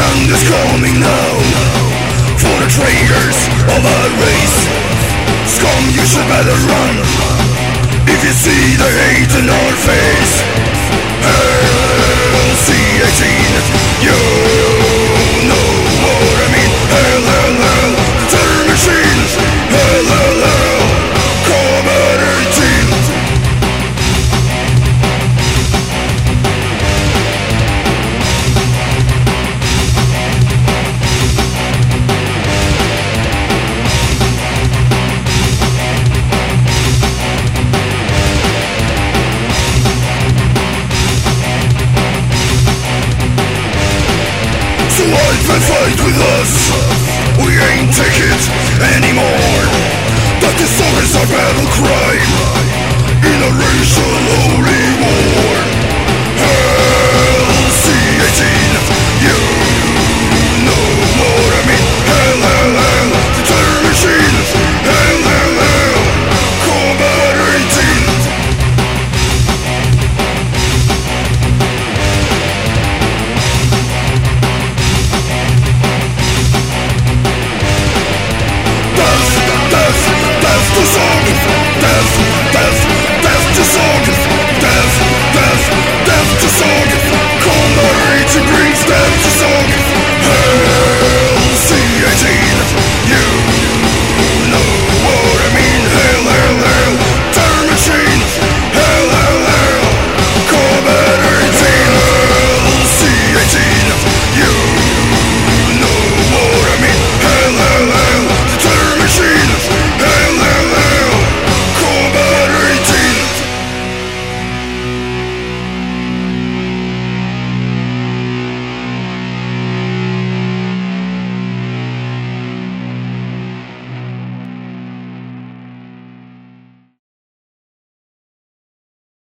end is coming now for the traitors of our race. Scum, you should better run if you see the hate in our face. Hell, C-18, you know what I mean. Hell, hell, hell, terror machine. Hell, hell, hell, Combat 18. So wipe and fight with us. We ain't take it anymore. That the song is our battle cry in a racial war.